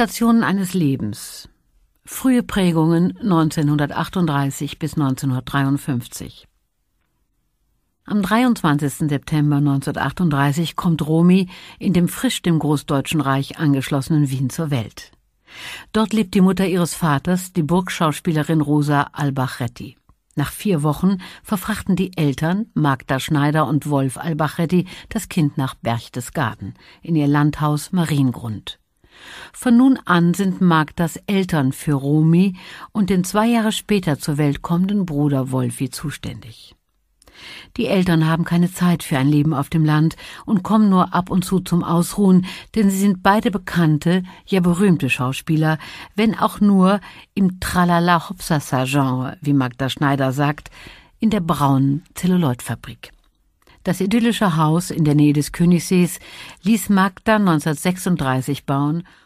Stationen eines Lebens. Frühe Prägungen 1938 bis 1953. Am 23. September 1938 kommt Romy in dem frisch dem Großdeutschen Reich angeschlossenen Wien zur Welt. Dort lebt die Mutter ihres Vaters, die Burgschauspielerin Rosa Albachtetti. Nach 4 Wochen verfrachten die Eltern, Magda Schneider und Wolf Albachtetti, das Kind nach Berchtesgaden, in ihr Landhaus Mariengrund. Von nun an sind Magdas Eltern für Romy und den 2 Jahre später zur Welt kommenden Bruder Wolfi zuständig. Die Eltern haben keine Zeit für ein Leben auf dem Land und kommen nur ab und zu zum Ausruhen, denn sie sind beide bekannte, ja berühmte Schauspieler, wenn auch nur im Tralala-Hopsasa-Genre, wie Magda Schneider sagt, in der braunen Zelluloidfabrik. Das idyllische Haus in der Nähe des Königsees ließ Magda 1936 bauen